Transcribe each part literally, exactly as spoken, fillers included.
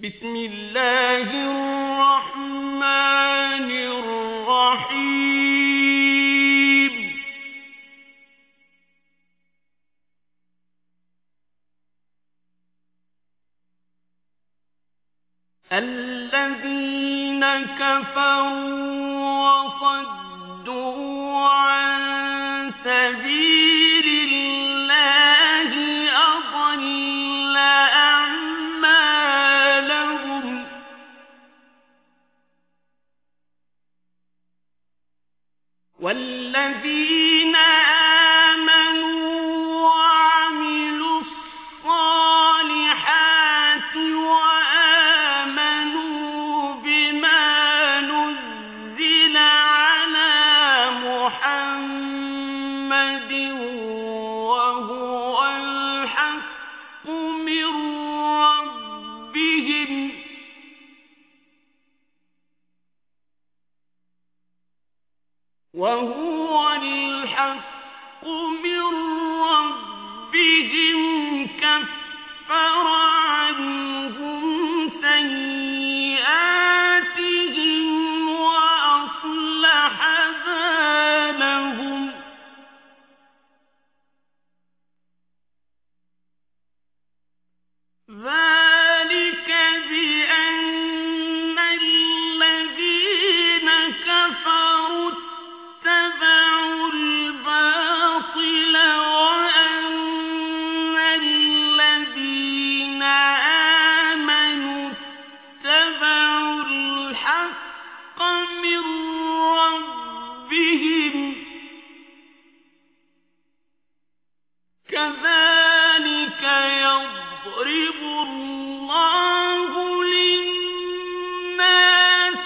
بسم الله الرحمن الرحيم الذين كفروا وصدوا عن سبيل الله أضل أعمالهم والذين آمنوا وعملوا الصالحات وآمنوا بما نزل على محمد وهو الحق من ربهم وهو الحق من ربهم كفر عنهم سيئاتهم وأصلح بالهم ذلك بأن الذين كفروا اتبعوا الباطل وأن الذين آمنوا اتبعوا الحق من ربهم كذلك يضرب الله للناس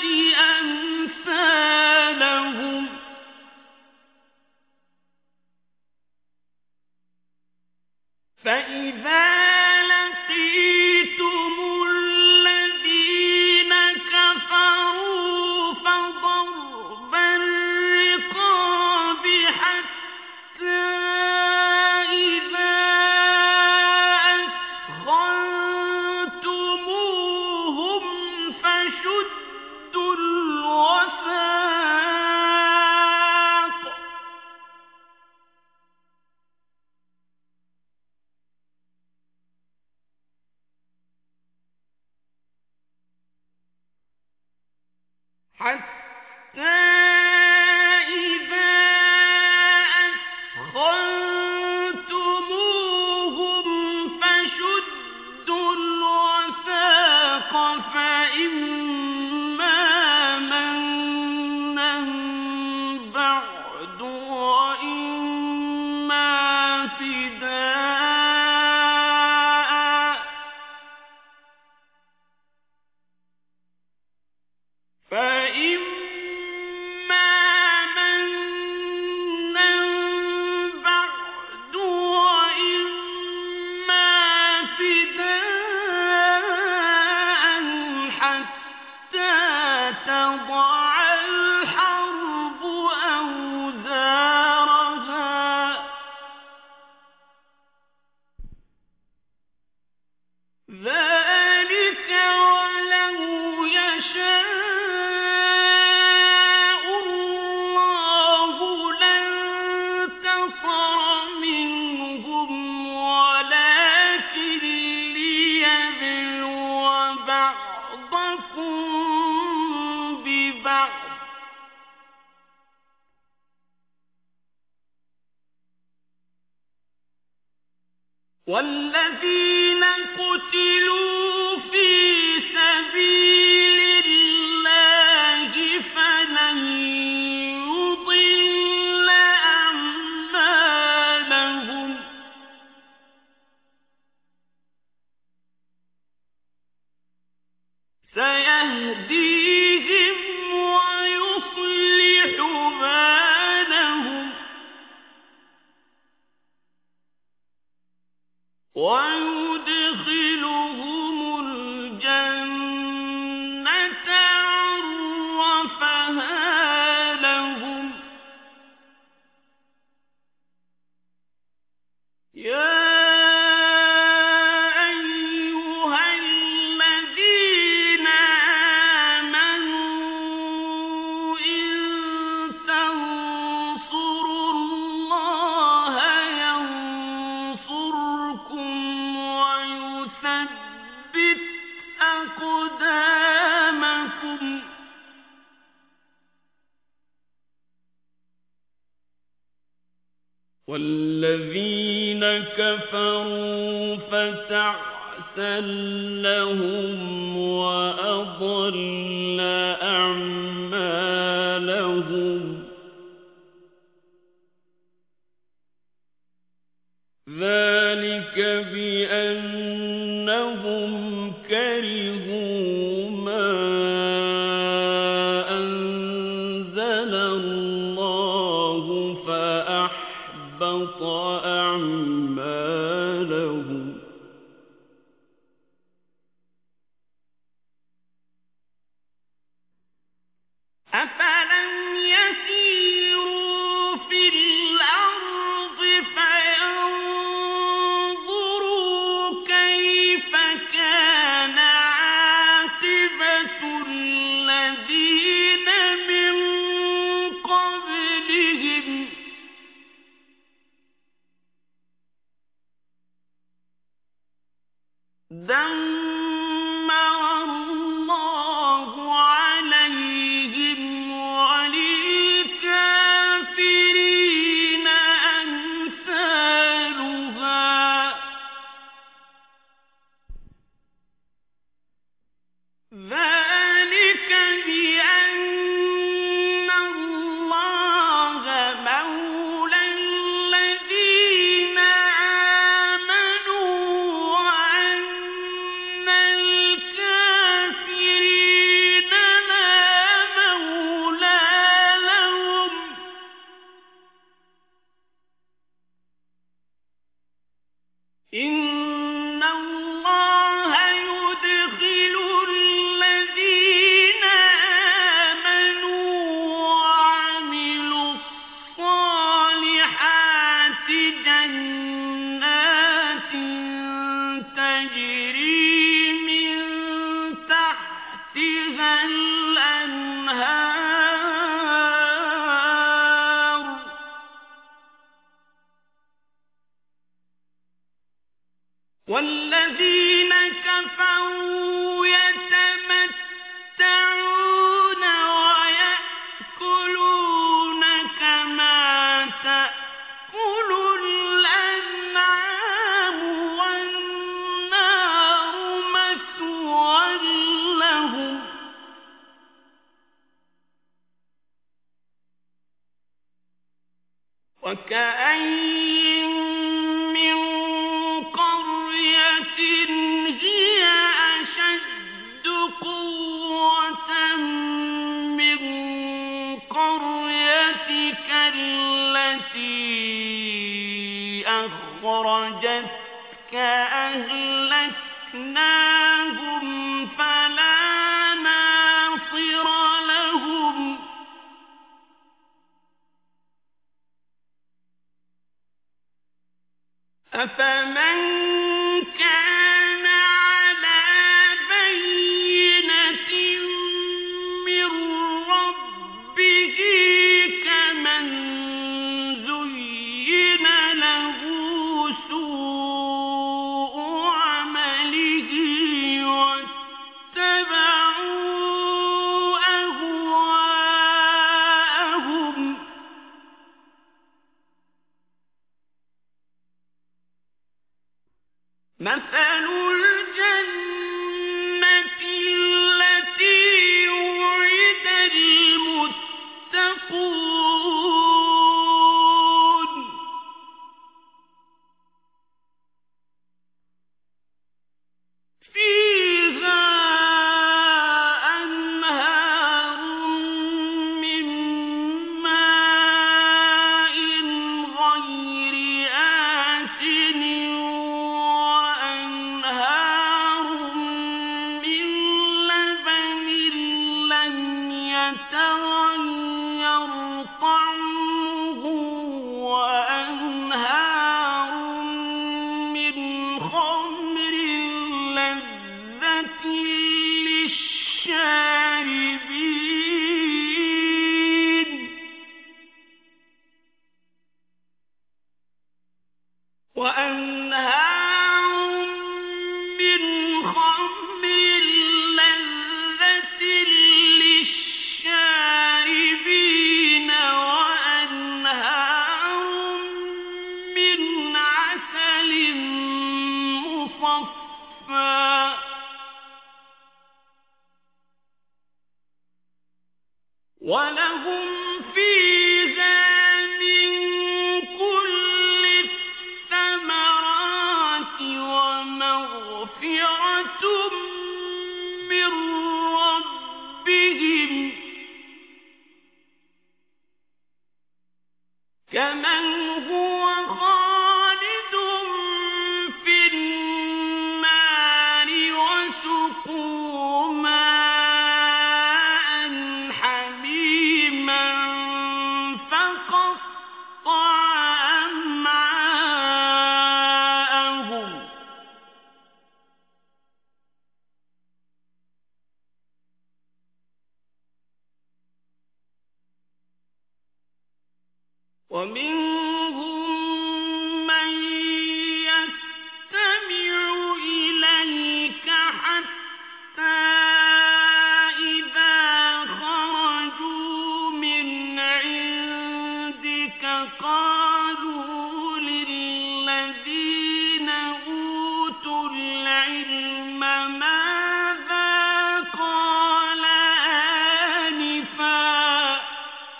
أمثالهم فإذا لقيتم الذين كفروا فضرب الرقاب حتى إذا أثخنتموهم فشدوا الوثاق حتى إذا أثخنتموهم فشدوا الوثاق فإما منا بعد وإما فداء فإما منا بعد وإما فداء حتى تضع الحرب أوزارها ذلك ولو يشاء الله لانتصر منهم ولكن ليبلو بعضكم ببعض والذين قتلوا في سبيل الله فلن يضل أعمالهم سيهديهم ويصلح بالهم ويدخلهم أقدامكم والذين كفروا فتعسا لهم وأضل أعمالهم ذلك بأنهم كرهوا ما أنزل الله فأحبط أعمالهم أفلم يسيروا في الأرض فينظروا كيف كان عاقبة الذين من قبلهم دمر الله عليهم وللكافرين أمثالها ذلك بأن الله مولى الذين آمنوا وأن الكافرين لا مولى لهم إن الله يدخل الذين آمنوا وعملوا الصالحات جنات تجري من تحتها الأنهار والذين كفروا يتمتعون ويأكلون كما تأكل الأنعام والنار مثوى لهم وكأين من قرية هي أشد قوة من قريتك التي أخرجتك أهلكناهم فلا ناصر لهم وَلَهُمْ فِيهَا مِن كُلِّ الثَّمَرَاتِ وَمَغْفِرَةٌ مِّن رَّبِّهِمْ كَمَنْ هُوَ خَالِدٌ فِي النَّارِ وَسُقُوا مَاءً حَمِيمًا فَقَطَّعَ أَمْعَاءَهُمْ وَمِنْهُم مَّن يَسْتَمِعُ إِلَيْكَ حَتَّىٰ إِذَا خَرَجُوا مِنْ عِندِكَ قَالُوا لِلَّذِينَ أُوتُوا الْعِلْمَ مَاذَا قَالَ آنِفًا ۚ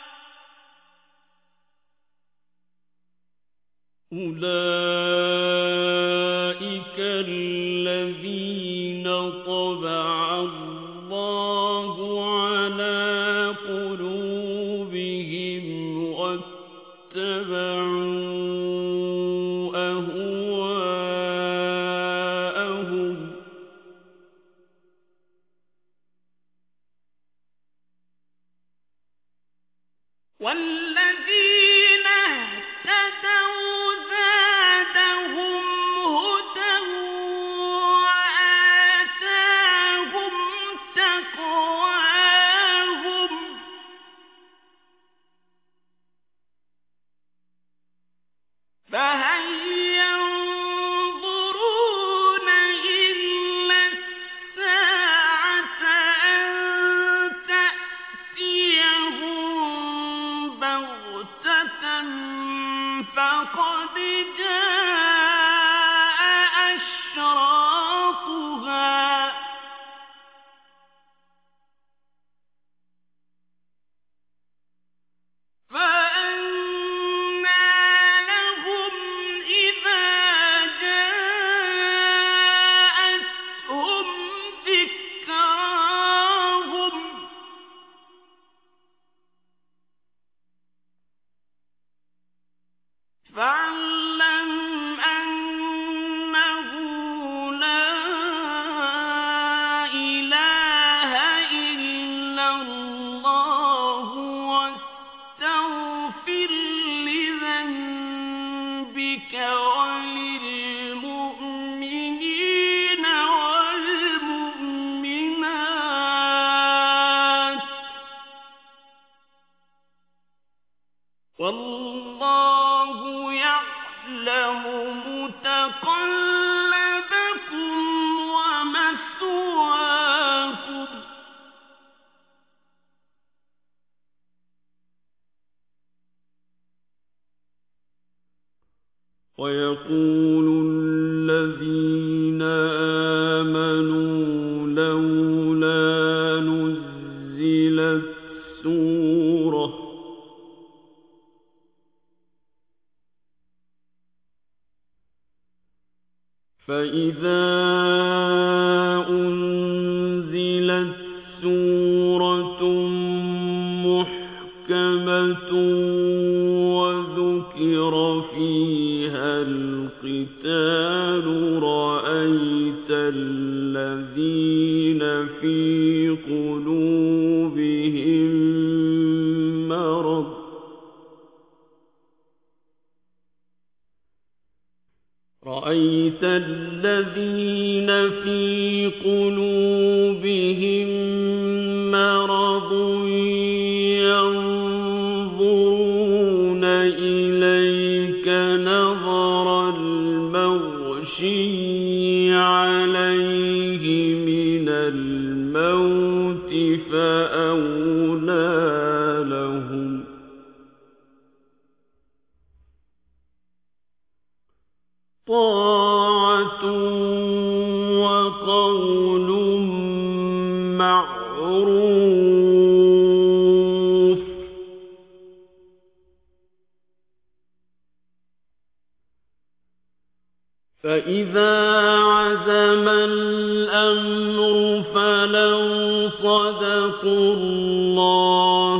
أُولَٰئِكَ الَّذِينَ طَبَعَ اللَّهُ عَلَىٰ قُلُوبِهِمْ وَاتَّبَعُوا أَهْوَاءَهُمْ ۚ وَالَّذِينَ اهْتَدَوْا زَادَهُمْ هُدًى وَآتَاهُمْ تَقْوَاهُمْ ۚ فَهَلْ يَنظُرُونَ إِلَّا السَّاعَةَ أَن تَأْتِيَهُم بَغْتَةً فَقَدْ جَاءَ أَشْرَاطُهَا ۚ فَأَنَّىٰ لَهُمْ إِذَا جَاءَتْهُمْ ذِكْرَاهُمْ ۚ فَاعْلَمْ أَنَّهُ لَا إِلَٰهَ إِلَّا اللَّهُ وَاسْتَغْفِرْ لِذَنبِكَ وَلِلْمُؤْمِنِينَ وَالْمُؤْمِنَاتِ ۗ وَاللَّهُ يَعْلَمُ مُتَقَلَّبَكُمْ وَمَثْوَاكُمْ ۚ وَيَقُولُ الَّذِينَ آمَنُوا لَوْلَا نُزِّلَتْ سُورَةٌ ۖ فَإِذَا أُنزِلَتْ سُورَةٌ مُّحْكَمَةٌ وَذُكِرَ فِيهَا الْقِتَالُ رَأَيْتَ الَّذِينَ فِي قُلُوبِهِم مَّرَضٌ رَأَيْتَ الَّذِينَ فِي قُلُوبِهِم مَّرَضٌ يَنظُرُونَ إِلَيْكَ نَظَرَ الْمَغْشِيِّ عَلَيْهِ مِنَ الْمَوْتِ فَأَوْلَىٰ لَهُمْ ۚ طَاعَةٌ وَقَوْلٌ مَّعْرُوفٌ فإذا عزم الأمر فلو صدقوا الله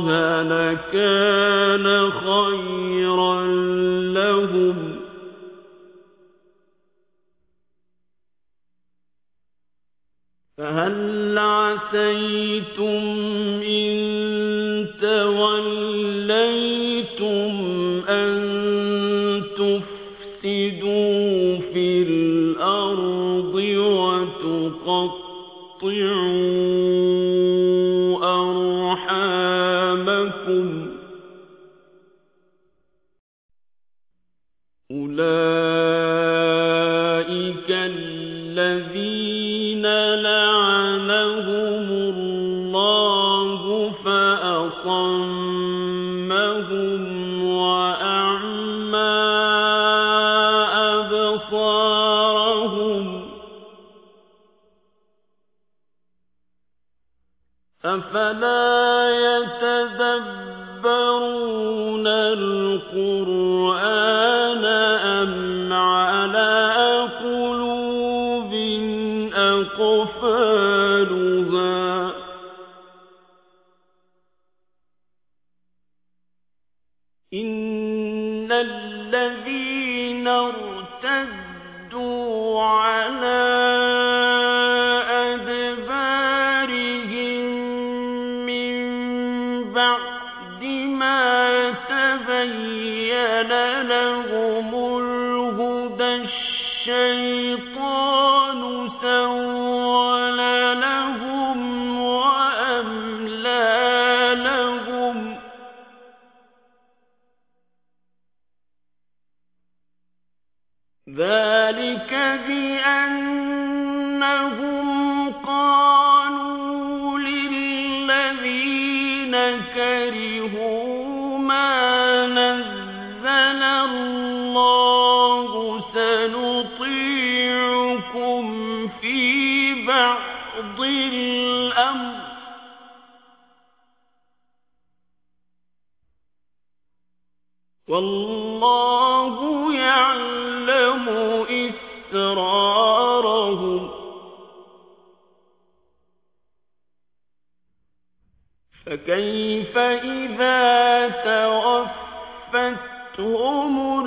لكان خيرا لهم فهل عسيتم إن توليتم أن تفسدوا في الأرض وتقطعوا أرحامكم أولئك الذين لعنهم الله فأصمهم وأعمى أبصارهم أفلا يتدبرون القرآن أم على قلوب أقفالها إن الذين ارتدوا على أدبارهم من بعد ما تبين لهم الهدى الشيطان سول لهم وأملى لهم ذلك بأنهم قالوا للذين كرهوا ما نزل الله سنطيعكم في بعض الأمر والله يعلم إسرارهم فكيف إذا توفتهم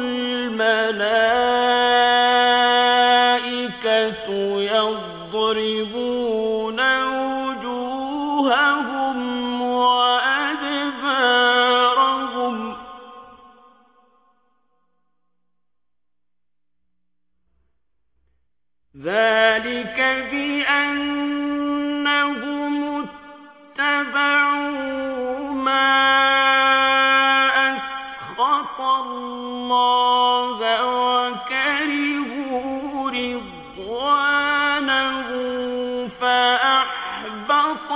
الملائكة يضربون وجوههم وأدبارهم ذلك بأنهم اتبعوا ما أسخط الله وكرهوا رضوانه فأحبط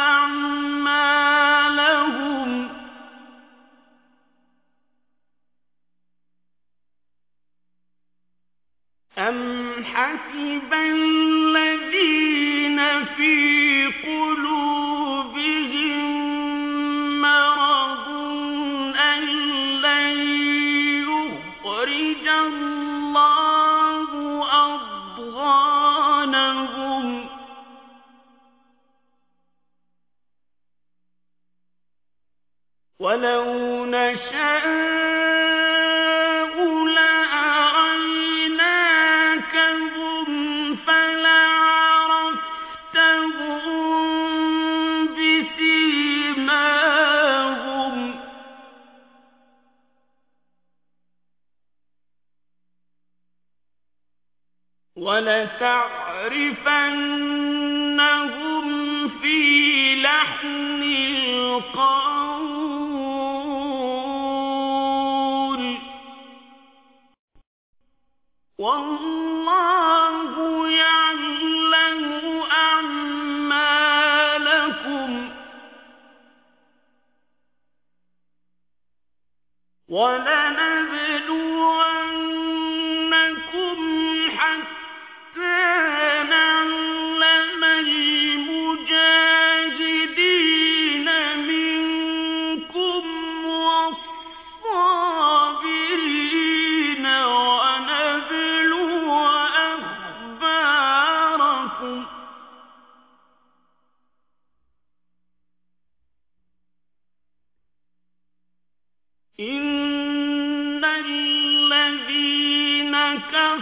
أعمالهم أم حسب الذين في قلوبهم مرض أن لن يخرج الله أضغانهم ولو نشاء ولتعرفنهم في لحن القول والله يعلم أعمالكم ولنبلونكم حتى نعلم المجاهدين منكم والصابرين ونبلو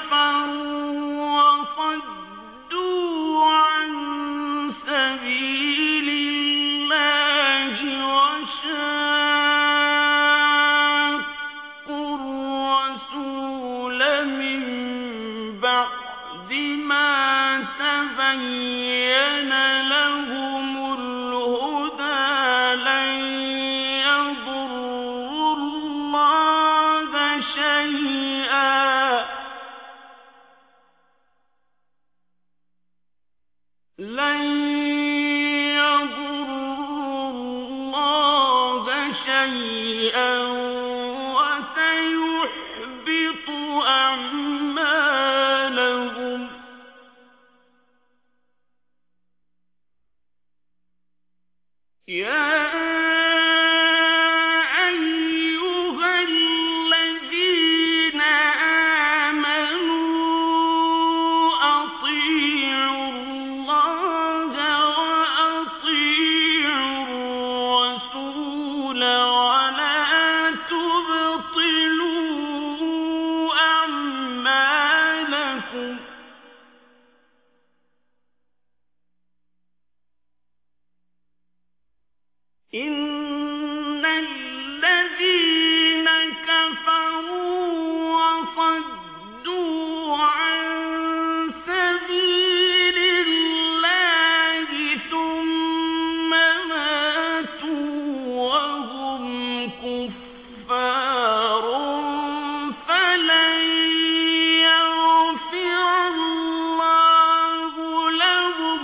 وصدوا عن سبيل الله وشاقوا الرسول من بعد ما تبين لهم الهدى لن يضروا الله شيئا لن يضروا الله شيئا وسيحبط أعمالهم يا أيها الذين آمنوا أطيعوا الله وأطيعوا الرسول ولا تبطلوا أعمالكم إن الذين كفروا وصدوا عن سبيل الله ثم ماتوا وهم كفار فلن يغفر الله لهم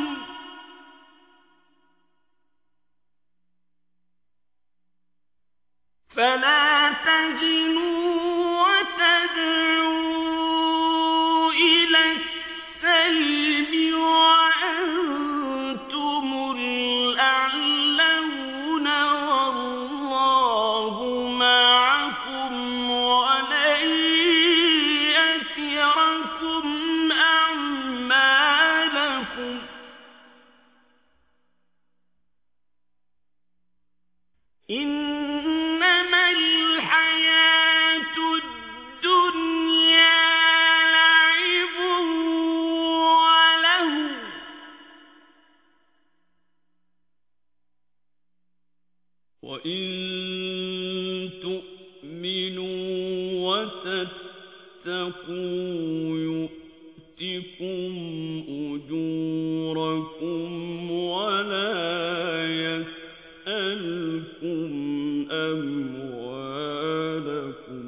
فلا تهنوا وتدعوا إلى السلم وأنتم الأعلون والله معكم ولن يتركم أعمالكم إنما الحياة الدنيا لعب ولهو وإن تؤمنوا وتتقوا يؤتكم أجوركم ولا يسألكم أموالكم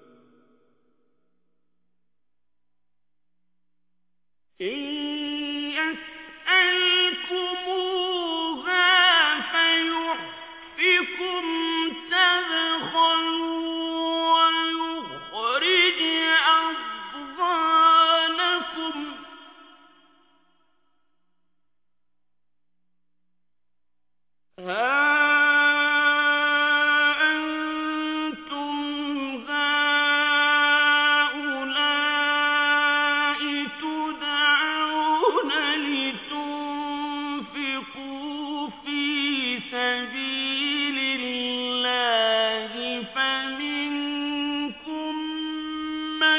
إن يسألكموها فيحفكم تبخلوا ويخرج أضغانكم ها أنتم هؤلاء تدعون لتنفقوا في سبيل الله فمنكم من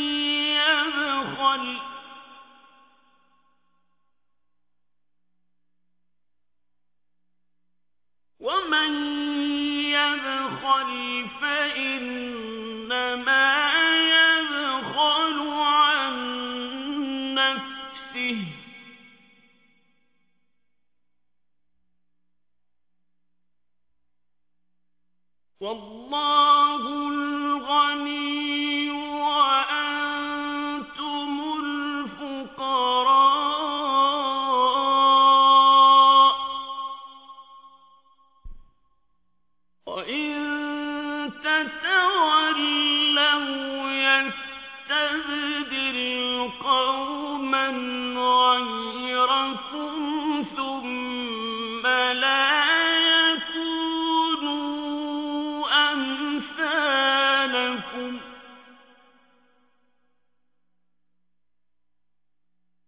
يبخل ومن يبخل فإنما يبخل عن نفسه والله الغني وأنتم الفقراء وإن تتولوا